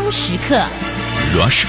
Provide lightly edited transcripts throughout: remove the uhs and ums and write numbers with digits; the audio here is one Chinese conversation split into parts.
光时刻 Rush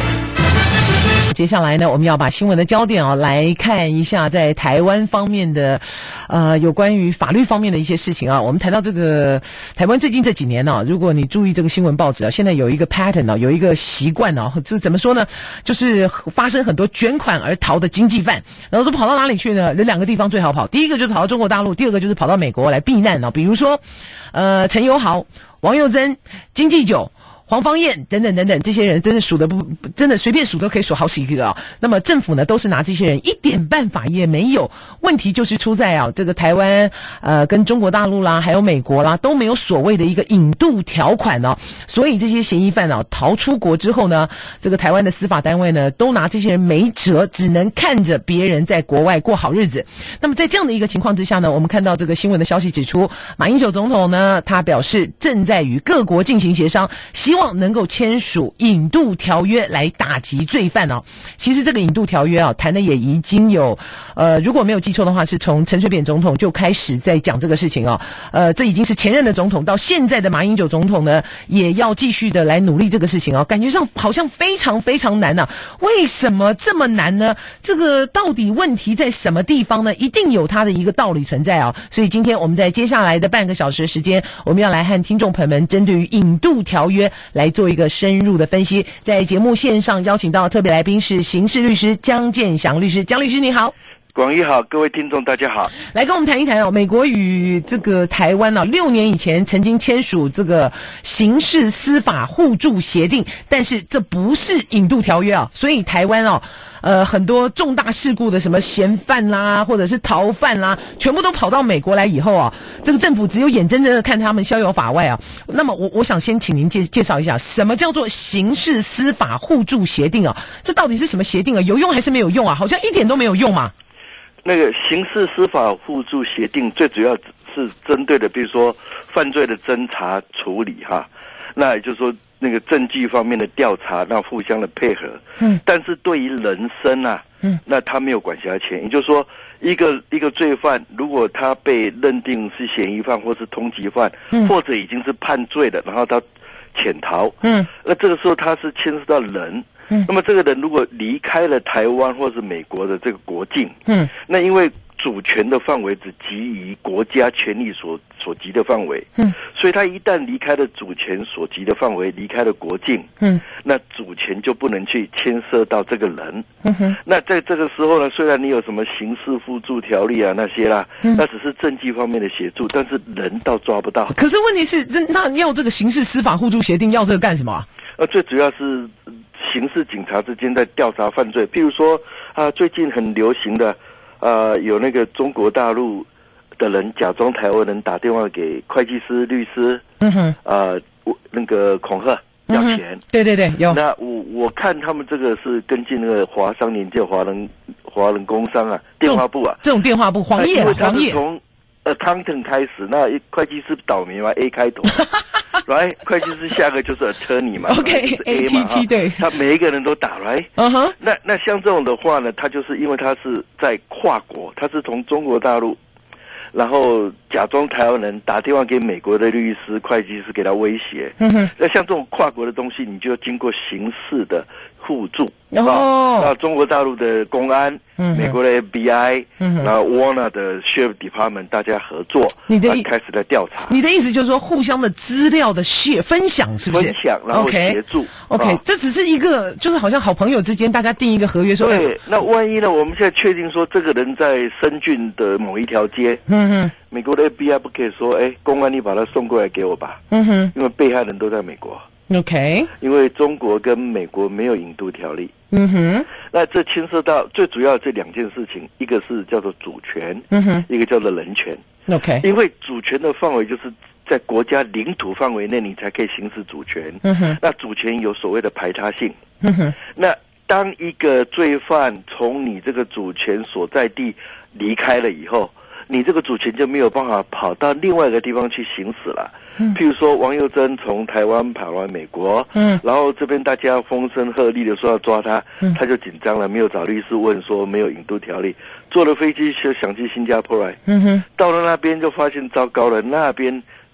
Hour。 接下来呢，我们要把新闻的焦点来看一下在台湾方面的有关于法律方面的一些事情啊。我们谈到这个台湾最近这几年如果你注意这个新闻报纸现在有一个 pattern 有一个习惯这怎么说呢，就是发生很多卷款而逃的经济犯，然后都跑到哪里去呢？有两个地方最好跑，第一个就是跑到中国大陆，第二个就是跑到美国来避难比如说陈友豪、王佑珍、金济九、黄芳燕等等等等，这些人真的数得不真的随便数都可以数好几个那么政府呢都是拿这些人一点办法也没有。问题就是出在这个台湾跟中国大陆啦还有美国啦都没有所谓的一个引渡条款所以这些嫌疑犯逃出国之后呢，这个台湾的司法单位呢都拿这些人没辙，只能看着别人在国外过好日子。那么在这样的一个情况之下呢，我们看到这个新闻的消息指出，马英九总统呢他表示正在与各国进行协商，希望能够签署引渡条约来打击罪犯其实这个引渡条约谈的也已经有如果没有记错的话，是从陈水扁总统就开始在讲这个事情这已经是前任的总统，到现在的马英九总统呢也要继续的来努力这个事情感觉上好像非常非常难为什么这么难呢？这个到底问题在什么地方呢？一定有它的一个道理存在所以今天我们在接下来的半个小时的时间，我们要来和听众朋友们针对于引渡条约来做一个深入的分析。在节目线上邀请到特别来宾是刑事律师江建祥律师。江律师你好。 广义好，各位听众大家好。 来跟我们谈一谈美国与这个台湾6年以前曾经签署这个刑事司法互助协定，但是这不是引渡条约所以台湾很多重大事故的什么嫌犯啦或者是逃犯啦全部都跑到美国来以后这个政府只有眼睁睁的看他们逍遥法外那么我想先请您介绍一下什么叫做刑事司法互助协定这到底是什么协定有用还是没有用好像一点都没有用嘛。 那个刑事司法互助协定最主要是针对的比如说犯罪的侦查处理那也就是说那个证据方面的调查，那互相的配合但是对于人身那他没有管辖权。也就是说一个罪犯如果他被认定是嫌疑犯或是通缉犯或者已经是判罪了，然后他潜逃那这个时候他是牵涉到人那么这个人如果离开了台湾或是美国的这个国境那因为主权的范围只基于国家权力所及的范围所以他一旦离开了主权所及的范围，离开了国境那主权就不能去牵涉到这个人那在这个时候呢，虽然你有什么刑事互助条例那些啦那只是证据方面的协助，但是人倒抓不到。 可是问题是那要这个刑事司法互助协定要这个干什么最主要是刑事警察之间在调查犯罪，譬如说最近很流行的有那个中国大陆的人假装台湾人打电话给会计师、律师那个恐吓要钱对对对有。 那我看他们这个是跟进那个华商年界华人工商电话部这种电话部黄页因为他是从accountant 开始，那会计师倒霉嘛 A 开头right 会计师下个就是 attorney 嘛 OK A 嘛对， 他每一个人都打 right 那像这种的话呢，他就是因为他是在跨国，他是从中国大陆然后假装台湾人打电话给美国的律师、会计师给他威胁那像这种跨国的东西你就要经过刑事的互助那中国大陆的公安美国的 FBI 然后 Warner 的 Sheriff Department 大家合作开始来调查。 你的意思就是说互相的资料的分享是不是？ 分享然后协助 OK 这只是一个就是好像好朋友之间大家定一个合约说对那万一呢我们现在确定说这个人在深圳的某一条街美国的 FBI 不可以说公安你把他送过来给我吧因为被害人都在美国 OK 因为中国跟美国没有引渡条例那这牵涉到最主要这两件事情，一个是叫做主权一个叫做人权 OK 因为主权的范围就是在国家领土范围内你才可以行使主权那主权有所谓的排他性那当一个罪犯从你这个主权所在地离开了以后，你这个主权就没有办法跑到另外一个地方去行使了譬如说王佑珍从台湾跑来美国然后这边大家风声鹤唳的说要抓他他就紧张了，没有找律师问说没有引渡条例，坐了飞机就想去新加坡来到了那边就发现糟糕了，那边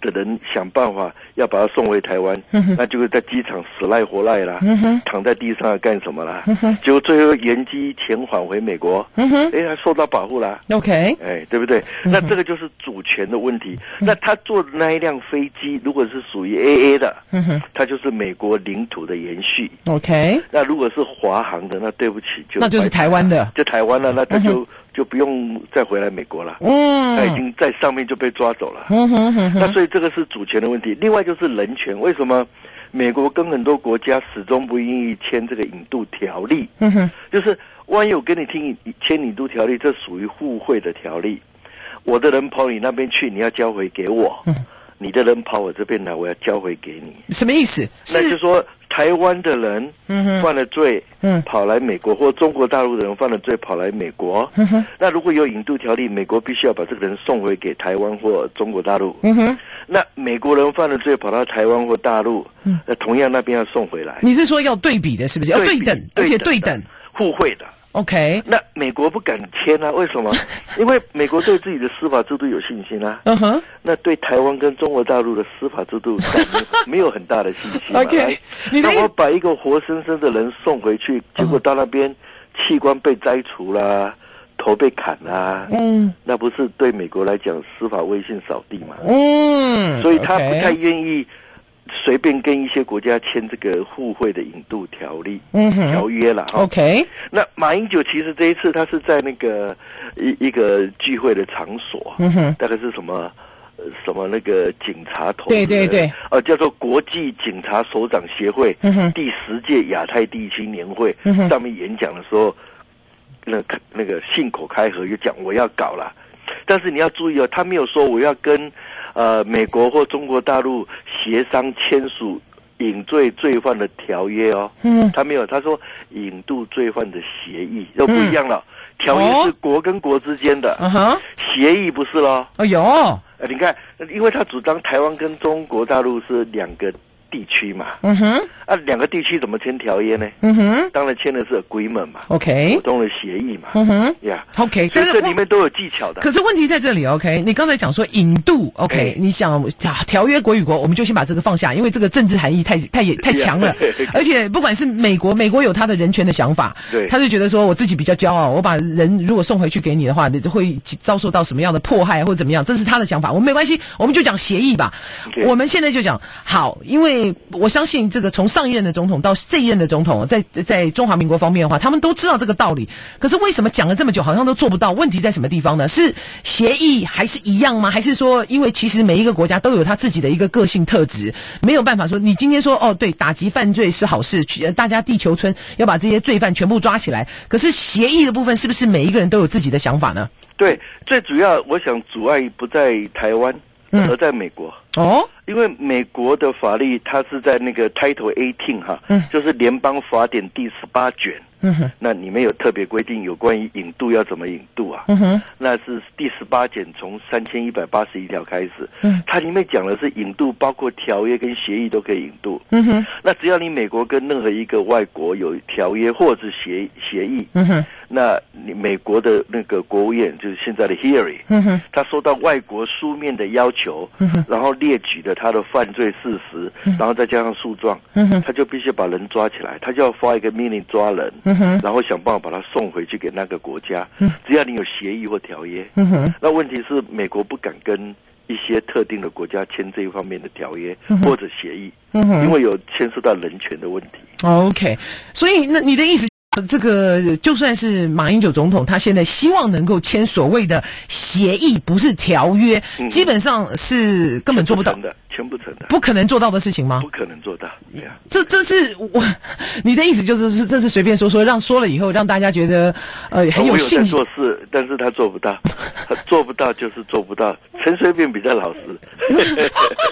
的人想办法要把他送回台湾，那就是在机场死赖活赖啦，躺在地上要干什么啦？结果最后原机遣返回美国，他受到保护啦。 OK， 对不对？那这个就是主权的问题。那他坐的那一辆飞机，如果是属于 AA 的，它就是美国领土的延续。 OK， 那如果是华航的，那对不起， 那就是台湾的， 就台湾了，那他就不用再回来美国了。他已经在上面就被抓走了。那所以这个是主权的问题。另外就是人权，为什么美国跟很多国家始终不愿意签这个引渡条例？就是万一我跟你签引渡条例，这属于互惠的条例。我的人跑你那边去，你要交回给我；你的人跑我这边来，我要交回给你。 什么意思？ 那就说台湾的人犯了罪，跑来美国，或中国大陆的人犯了罪跑来美国，那如果有引渡条例，美国必须要把这个人送回给台湾或中国大陆。那美国人犯了罪跑到台湾或大陆，那同样那边要送回来。 你是说要对比的，是不是？要对等，而且对等， 互惠的。 OK， 那美国不敢签啊？为什么？因为美国对自己的司法制度有信心啊。那对台湾跟中国大陆的司法制度没有很大的信心。 OK， 那我把一个活生生的人送回去，结果到那边器官被摘除啦，头被砍啦，那不是对美国来讲司法威信扫地嘛？所以他不太愿意随便跟一些国家签这个互惠的引渡条例、条约了。 OK， 那马英九其实这一次他是在那个一个聚会的场所，大概是什么那个警察头， 对， 叫做国际警察首长协会第10届亚太地区年会，上面演讲的时候，那个信口开河就讲我要搞了，但是你要注意哦，他没有说我要跟美国或中国大陆协商签署引罪罪犯的条约哦，他没有，他说引渡罪犯的协议又不一样了，条约是国跟国之间的，协议不是咯。你看，因为他主张台湾跟中国大陆是两个地区嘛，两个地区怎么签条约呢？当然签的是 agreement 嘛 ，OK， 普通的协议嘛 ，OK， 所以这里面都有技巧的。 可是问题在这里 ，OK， 你刚才讲说引渡 ，OK， 你想条约国与国，我们就先把这个放下，因为这个政治含义太强了，而且不管是美国有他的人权的想法，他就觉得说我自己比较骄傲，我把人如果送回去给你的话，你会遭受到什么样的迫害或怎么样，这是他的想法，我们没关系，我们就讲协议吧。我们现在就讲好，因为我相信这个从上一任的总统到这一任的总统，在中华民国方面的话，他们都知道这个道理。可是为什么讲了这么久，好像都做不到？问题在什么地方呢？是协议还是一样吗？还是说，因为其实每一个国家都有他自己的一个个性特质，没有办法说你今天说对，打击犯罪是好事，大家地球村要把这些罪犯全部抓起来。可是协议的部分，是不是每一个人都有自己的想法呢？ 对，最主要我想阻碍不在台湾，而在美国。因为美国的法律它是在那个 Title 18就是联邦法典第18卷。那里面有特别规定有关于引渡要怎么引渡啊？那是第18卷从3181条开始。它里面讲的是引渡包括条约跟协议都可以引渡。那只要你美国跟任何一个外国有条约或者协议，那你美国的那个国务院就是现在的 Hillary，他收到外国书面的要求，然后列举了他的犯罪事实，然后再加上诉状，他就必须把人抓起来，他就要发一个命令抓人，然后想办法把他送回去给那个国家。只要你有协议或条约，那问题是美国不敢跟一些特定的国家签这一方面的条约或者协议，因为有牵涉到人权的问题。 OK， 所以那你的意思？这个就算是马英九总统，他现在希望能够签所谓的协议，不是条约，基本上是根本做不到的， 签不成的， 不可能做到的事情吗？ 不可能做到。 这是你的意思就是这是随便说，说了以后让大家觉得很有信心。 做事，但是他做不到，他做不到就是做不到。陈水扁比较老实。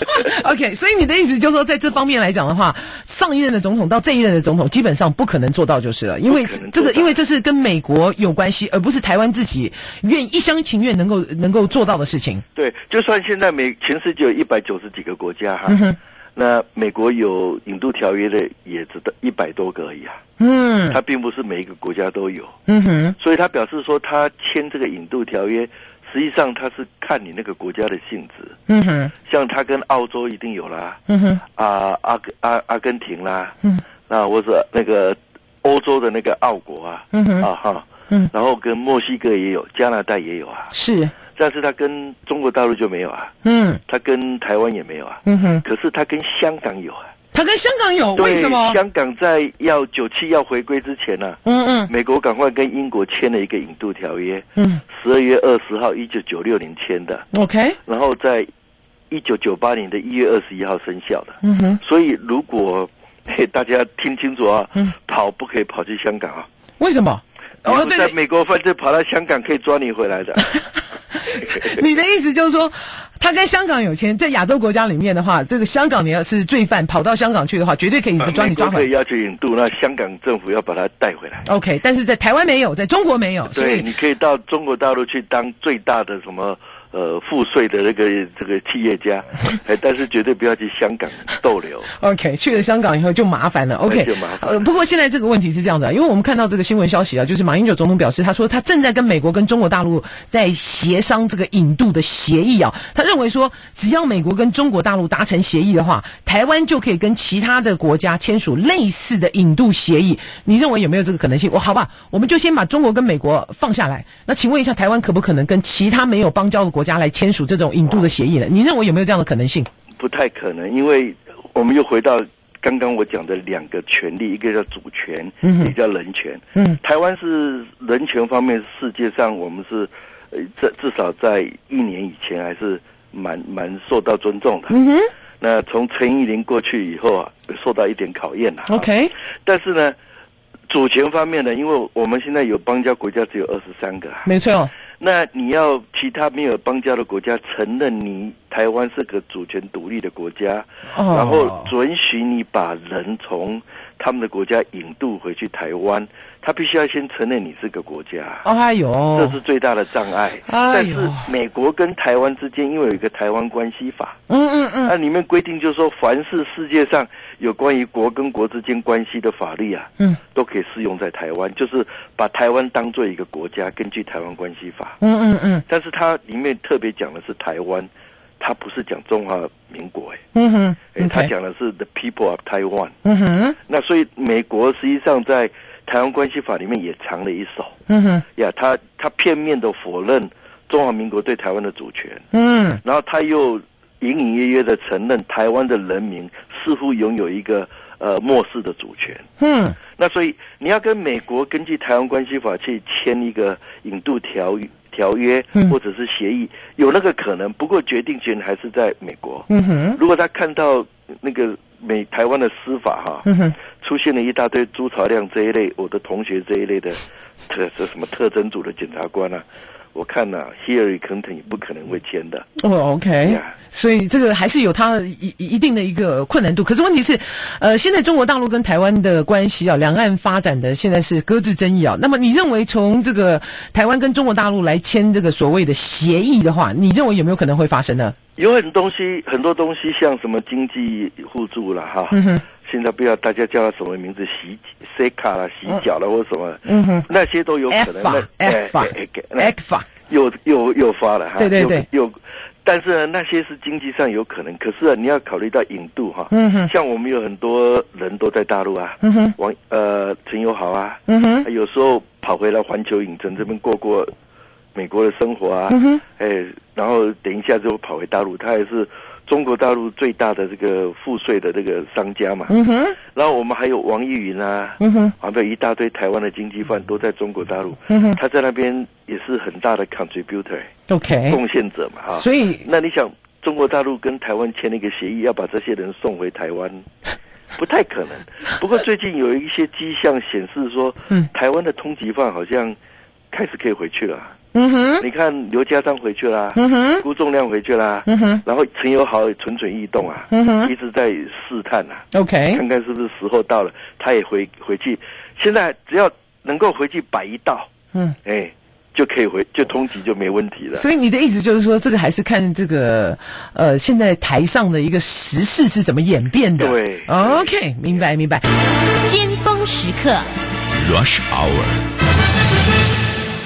OK， 所以你的意思就是说，在这方面来讲的话，上一任的总统到这一任的总统，基本上不可能做到就是了。因为这是跟美国有关系，而不是台湾自己一厢情愿能够做到的事情。 对，就算现在全世界有190几个国家哈，那美国有引渡条约的也只得100多个而已啊。它并不是每一个国家都有。所以他表示说他签这个引渡条约实际上它是看你那个国家的性质。 嗯哼， 像它跟澳洲一定有啦， 嗯哼， 阿根廷啦，或者那个欧洲的那个澳国啊，然后跟墨西哥也有，加拿大也有啊， 是， 但是它跟中国大陆就没有啊，它跟台湾也没有啊，可是它跟香港有啊。 它跟香港有，为什么？ 香港在97要回归之前呢，美国赶快跟英国签了一个引渡条约，12月20号1996年签的 ，OK， 然后在1998年的1月21号生效的，所以如果大家听清楚啊，跑不可以跑去香港啊， 为什么？ 你在美国犯罪跑到香港可以抓你回来的。 你的意思就是说，他跟香港有签，在亚洲国家里面的话，这个香港你要是罪犯跑到香港去的话，绝对可以抓你抓回来。 可以要求引渡，那香港政府要把他带回来。 OK， 但是在台湾没有，在中国没有。 对，你可以到中国大陆去当最大的什么赋税的这个企业家，但是绝对不要去香港逗留。 OK， 去了香港以后就麻烦了。OK， 就麻烦。 不过现在这个问题是这样的，因为我们看到这个新闻消息啊，就是马英九总统表示，他说他正在跟美国跟中国大陆在协商这个引渡的协议啊。他认为说，只要美国跟中国大陆达成协议的话，台湾就可以跟其他的国家签署类似的引渡协议。你认为有没有这个可能性？好吧，我们就先把中国跟美国放下来。那请问一下，台湾可不可能跟其他没有邦交的国家来签署这种引渡的协议呢？你认为有没有这样的可能性？ 不太可能，因为我们又回到刚刚我讲的两个权利，一个叫主权，一个叫人权。台湾是人权方面，世界上我们是至少在1年以前还是蛮受到尊重的。那从陈玉林过去以后啊，受到一点考验了。 OK， 但是呢，主权方面呢，因为我们现在有邦交国家只有23个， 没错。 那你要其他没有邦交的国家承认你台湾是个主权独立的国家，然后准许你把人从他们的国家引渡回去台湾，他必须要先承认你是个国家。 哎呦， 这是最大的障碍。但是美国跟台湾之间因为有一个台湾关系法，那里面规定就是说，凡是世界上有关于国跟国之间关系的法律啊，都可以适用在台湾，就是把台湾当做一个国家，根据台湾关系法。但是它里面特别讲的是台湾，它不是讲中华民国。它讲的是 the people of Taiwan。那所以美国实际上在台湾关系法里面也藏了一手。他片面的否认中华民国对台湾的主权。然后他又隐隐约约的承认台湾的人民似乎拥有一个漠视的主权。那所以你要跟美国根据台湾关系法去签一个引渡条约或者是协议，有那个可能，不过决定权还是在美国。如果他看到那个台湾的司法出现了一大堆朱朝亮这一类，我的同学这一类的什么特侦组的检察官啊，我看Hillary Clinton 也不可能会签的。 OK， 所以这个还是有它一定的一个困难度。可是问题是，现在中国大陆跟台湾的关系啊，两岸发展的现在是搁置争议啊。那么你认为从这个台湾跟中国大陆来签这个所谓的协议的话，你认为有没有可能会发生呢？ 有很多东西，像什么经济互助啦现在不要大家叫它什么名字，CECA 啦、洗脚啦或什么，那些都有可能。 ECFA 又发了对， 但是呢，那些是经济上有可能，可是你要考虑到引渡像我们有很多人都在大陆啊，陈友豪啊，有时候跑回来环球影城这边过美国的生活啊，然后等一下就跑回大陆，他也是中国大陆最大的这个赋税的这个商家嘛。然后我们还有王逸云啊，还有一大堆台湾的经济犯都在中国大陆，他在那边也是很大的 contributor， 贡献者嘛所以那你想中国大陆跟台湾签了一个协议，要把这些人送回台湾，不太可能。不过最近有一些迹象显示说，台湾的通缉犯好像开始可以回去了。你看刘家章回去啦，辜仲亮回去啦，然后陈友豪也蠢蠢欲动啊，一直在试探啊看看是不是时候到了，他也回去。现在只要能够回去摆一道，就可以就通缉就没问题了。 所以你的意思就是说，这个还是看这个现在台上的一个时事是怎么演变的。 对 ，OK， 明白。尖峰时刻 ，Rush Hour。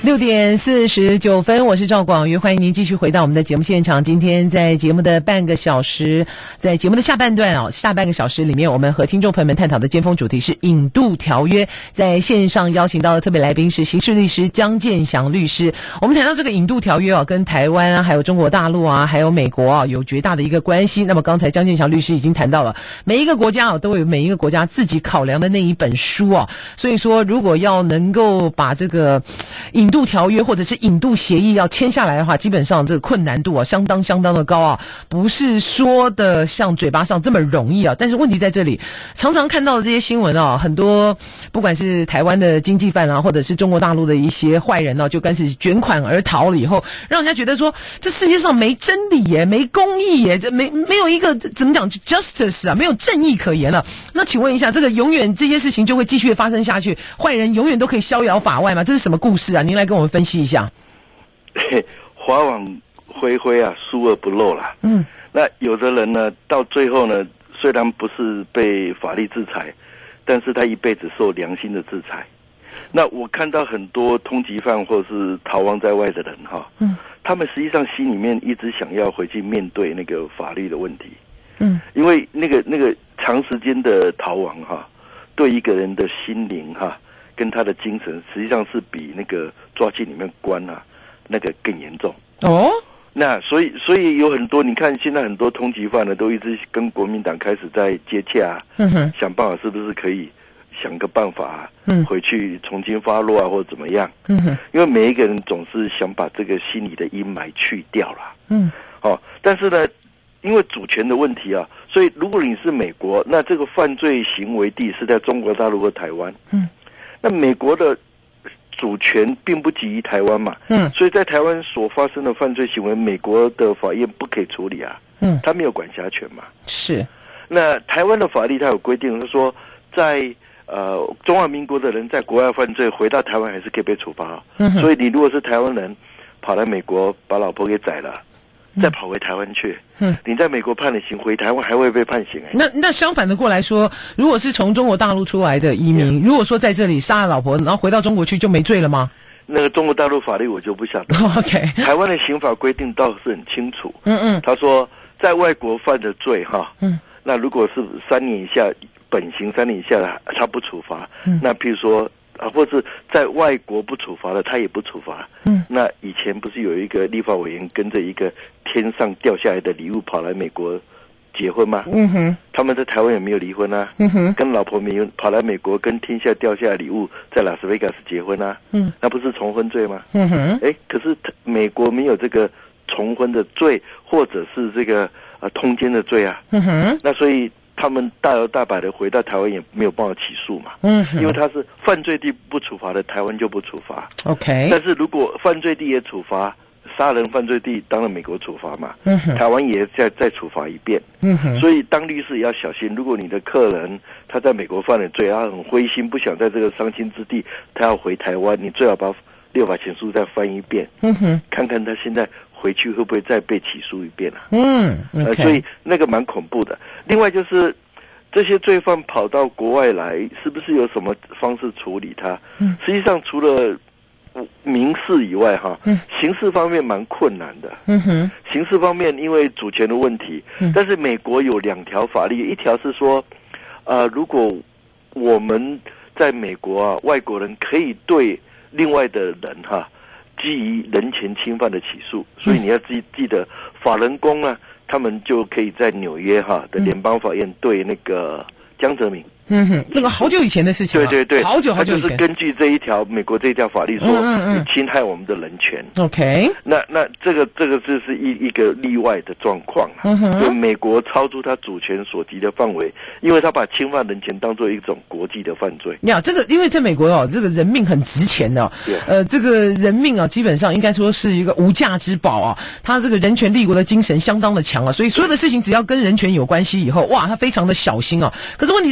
6:49，我是赵广瑜，欢迎您继续回到我们的节目现场。今天在节目的半个小时，在节目的下半段下半个小时里面，我们和听众朋友们探讨的尖峰主题是引渡条约。在线上邀请到的特别来宾是刑事律师江建祥律师。我们谈到这个引渡条约跟台湾啊，还有中国大陆啊，还有美国啊，有绝大的一个关系。那么刚才江建祥律师已经谈到了，每一个国家都有每一个国家自己考量的那一本书所以说如果要能够把这个引渡条约或者是引渡协议要签下来的话，基本上这个困难度相当的高不是说的像嘴巴上这么容易但是问题在这里，常常看到的这些新闻很多不管是台湾的经济犯或者是中国大陆的一些坏人就干脆卷款而逃了以后，让人家觉得说这世界上没真理耶，没公义耶，这没有一个怎么讲 justice 没有正义可言了。那请问一下，这个永远这些事情就会继续发生下去，坏人永远都可以逍遥法外吗？这是什么故事您来跟我们分析一下。 法网恢恢疏而不漏啦。那有的人呢，到最后呢，虽然不是被法律制裁，但是他一辈子受良心的制裁。那我看到很多通缉犯或是逃亡在外的人他们实际上心里面一直想要回去面对那个法律的问题。因为那个长时间的逃亡对一个人的心灵跟他的精神，实际上是比那个抓进里面关那个更严重。那所以有很多，你看现在很多通缉犯呢，都一直跟国民党开始在接洽想办法是不是可以想个办法回去重新发落或者怎么样。因为每一个人总是想把这个心理的阴霾去掉了。但是呢，因为主权的问题所以如果你是美国，那这个犯罪行为地是在中国大陆和台湾。那美国的主权并不及于台湾嘛。所以在台湾所发生的犯罪行为，美国的法院不可以处理他没有管辖权嘛。 是。 那台湾的法律它有规定，是说在中华民国的人在国外犯罪回到台湾还是可以被处罚。所以你如果是台湾人跑来美国把老婆给宰了，再跑回台湾去，你在美国判了刑，回台湾还会被判刑那相反的过来说，如果是从中国大陆出来的移民，如果说在这里杀了老婆，然后回到中国去就没罪了吗？ 那个中国大陆法律我就不晓得。 OK， 台湾的刑法规定倒是很清楚。他说在外国犯的罪那如果是3年以下，本刑3年以下的他不处罚。那譬如说或是在外国不处罚的，他也不处罚。那以前不是有一个立法委员跟着一个天上掉下来的礼物跑来美国结婚吗？他们在台湾也没有离婚跟老婆没有跑来美国跟天下掉下来的礼物在拉斯维加斯结婚那不是重婚罪吗？可是美国没有这个重婚的罪，或者是这个通奸的罪那所以他们大摇大摆的回到台湾也没有办法起诉嘛。因为他是犯罪地不处罚的，台湾就不处罚。 OK， 但是如果犯罪地也处罚，杀人犯罪地当然美国处罚嘛。台湾也再处罚一遍。所以当律师也要小心，如果你的客人他在美国犯了罪，他很灰心，不想在这个伤心之地，他要回台湾，你最好把6法全书再翻一遍。看看他现在回去会不会再被起诉一遍 okay 所以那个蛮恐怖的。另外就是这些罪犯跑到国外来，是不是有什么方式处理他？实际上除了民事以外刑事方面蛮困难的。刑事方面因为主权的问题，但是美国有2条法律，一条是说如果我们在美国外国人可以对另外的人基于人权侵犯的起诉，所以你要记得法轮功他们就可以在纽约的联邦法院对那个江泽民。 那个好久以前的事情对， 好久以前， 就是根据这一条美国这一条法律说你侵害我们的人权。 OK， 那这个就是一个例外的状况就美国超出他主权所及的范围，因为他把侵犯人权当作一种国际的犯罪。 这个因为在美国这个人命很值钱的这个人命基本上应该说是一个无价之宝他这个人权立国的精神相当的强所以所有的事情只要跟人权有关系以后，哇，他非常的小心可是问题在这里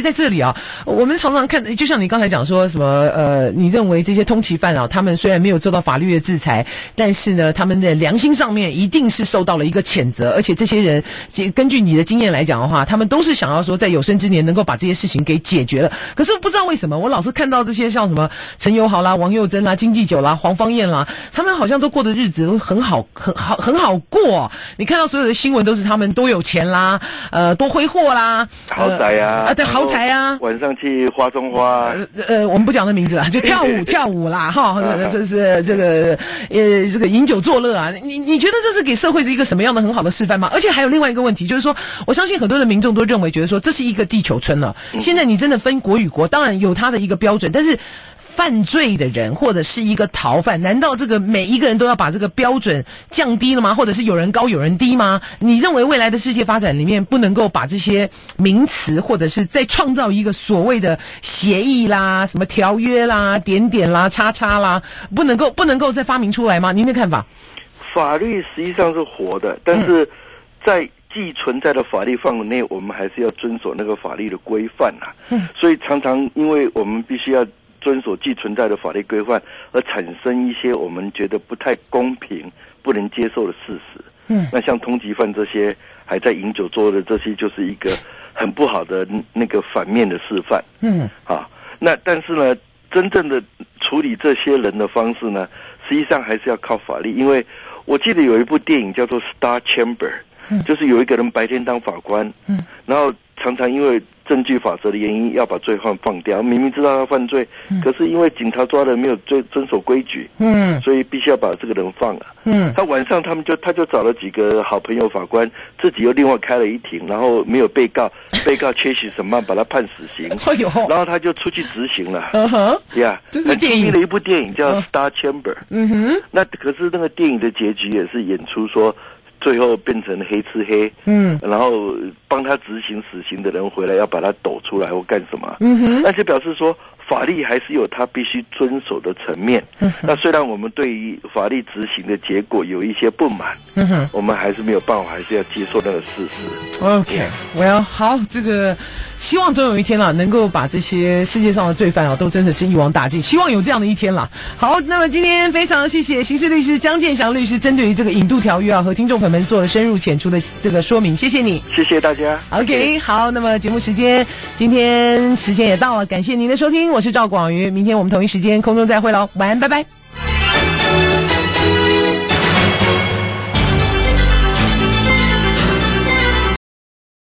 啊。我们常常看，就像你刚才讲说什么你认为这些通缉犯啊，他们虽然没有受到法律的制裁，但是呢，他们的良心上面一定是受到了一个谴责，而且这些人根据你的经验来讲的话，他们都是想要说在有生之年能够把这些事情给解决了。可是不知道为什么，我老是看到这些像什么陈友豪啦、王佑珍啦、经济九啦、黄芳燕啦，他们好像都过的日子都很好过。你看到所有的新闻都是他们多有钱啦，多挥霍啦， 豪宅啊， 对，豪宅啊， 晚上去花中花， 我们不讲那名字了，就跳舞啦，哈，这是这个饮酒作乐啊。你觉得这是给社会是一个什么样的很好的示范吗？而且还有另外一个问题，就是说，我相信很多的民众都认为，觉得说这是一个地球村了。现在你真的分国与国，当然有它的一个标准，但是犯罪的人或者是一个逃犯，难道这个每一个人都要把这个标准降低了吗？或者是有人高有人低吗？你认为未来的世界发展里面不能够把这些名词或者是再创造一个所谓的协议啦、什么条约啦、点点啦、叉叉啦，不能够再发明出来吗？您的看法？ 法律实际上是活的，但是在既存在的法律范围内，我们还是要遵守那个法律的规范啊。所以常常因为我们必须要遵守既存在的法律规范，而产生一些我们觉得不太公平、不能接受的事实。那像通缉犯这些还在饮酒作乐的这些，就是一个很不好的那个反面的示范。那但是呢，真正的处理这些人的方式呢，实际上还是要靠法律。因为我记得有一部电影叫做《Star Chamber》，就是有一个人白天当法官，然后常常因为证据法则的原因要把罪犯放掉，明明知道他犯罪，可是因为警察抓的没有遵守规矩，所以必须要把这个人放了。他晚上他就找了几个好朋友法官，自己又另外开了一庭，然后没有被告缺席审判，把他判死刑。然后他就出去执行了。这是电影的一部电影叫《Star Chamber》。那可是那个电影的结局也是演出说，最后变成黑吃黑，然后帮他执行死刑的人回来要把他抖出来或干什么，那就表示说法律还是有他必须遵守的层面。那虽然我们对于法律执行的结果有一些不满，我们还是没有办法，还是要接受那个事实。 OK，好，这个希望总有一天啦，能够把这些世界上的罪犯啊，都真的是一网打尽，希望有这样的一天啦。好，那么今天非常谢谢刑事律师江建祥律师针对于这个引渡条约啊，和听众朋友们做了深入浅出的这个说明，谢谢你， 谢谢大家。 OK， 好，那么节目时间，今天时间也到了，感谢您的收听，我是赵广瑜，明天我们同一时间空中再会喽，晚安，拜拜。